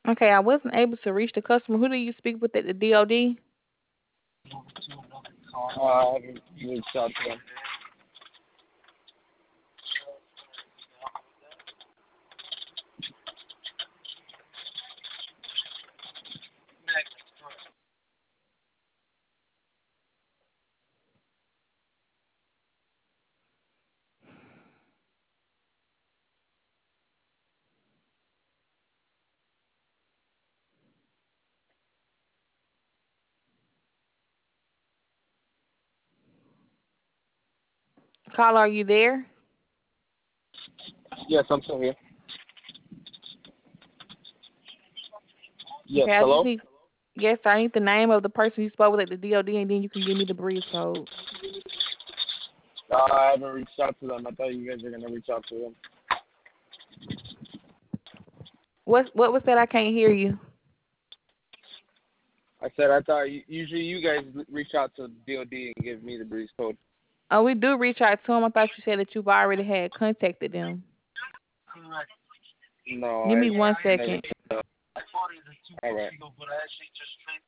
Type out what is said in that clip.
Okay, I wasn't able to reach the customer. Who do you speak with at the DOD? I haven't reached out to them. Caller, are you there? Yes, I'm still here. Yes, Okay, I just hello? need. Yes, I need the name of the person you spoke with at the DOD, and then you can give me the breeze code. I haven't reached out to them. I thought you guys were gonna reach out to them. What was that? I can't hear you. I said I thought usually you guys reach out to DOD and give me the breeze code. Oh, we do reach out to them. I thought you said that you've already had contacted them. No, Give I me one never. second. All right.